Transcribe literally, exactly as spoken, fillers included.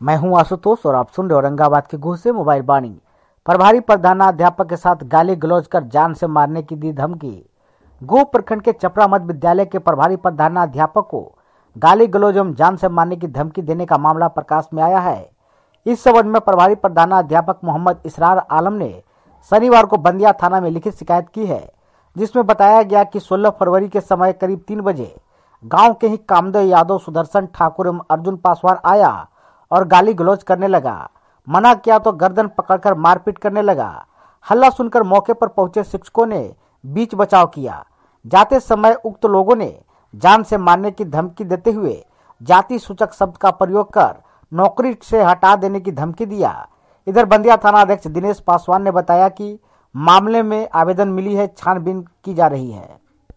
मैं हूं आशुतोष और आप सुन रहे औरंगाबाद के गुह से मोबाइल वाणी। प्रभारी प्रधानाध्यापक के साथ गाली गलौज कर जान से मारने की दी धमकी। गोह प्रखंड के चपरा मध्य विद्यालय के प्रभारी प्रधानाध्यापक को गाली गलौज एवं जान से मारने की धमकी देने का मामला प्रकाश में आया है। इस संबंध में प्रभारी प्रधानाध्यापक मोहम्मद इसरार आलम ने शनिवार को बंदिया थाना में लिखित शिकायत की है, जिसमें बताया गया कि सोलह फरवरी के समय करीब तीन बजे गांव के ही कामदेव यादव, सुदर्शन ठाकुर एवं अर्जुन पासवान आया और गाली गलौज करने लगा। मना किया तो गर्दन पकड़कर मारपीट करने लगा। हल्ला सुनकर मौके पर पहुंचे शिक्षकों ने बीच बचाव किया। जाते समय उक्त लोगों ने जान से मारने की धमकी देते हुए जाति सूचक शब्द का प्रयोग कर नौकरी से हटा देने की धमकी दिया। इधर बंदिया थाना अध्यक्ष दिनेश पासवान ने बताया कि मामले में आवेदन मिली है, छानबीन की जा रही है।